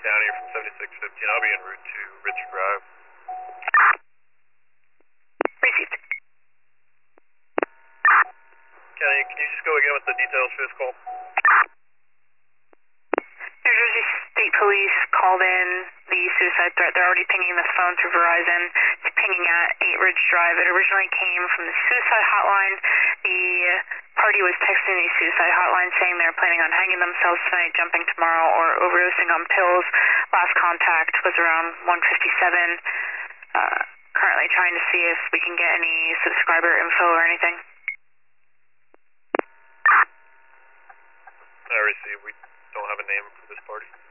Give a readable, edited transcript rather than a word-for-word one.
down here from 7615. I'll be en route to Richard Drive. Received. Kenny, can you just go again with the details for this call? New Jersey State Police called in the suicide threat. They're already pinging this phone through Verizon. It's pinging at 8 Ridge Drive. It originally came from the suicide hotline. The party was texting the suicide hotline saying they're planning on hanging themselves tonight, jumping tomorrow, or overdosing on pills. Last contact was around 1:57. Currently trying to see if we can get any subscriber info or anything. I received. We don't have a name for this party.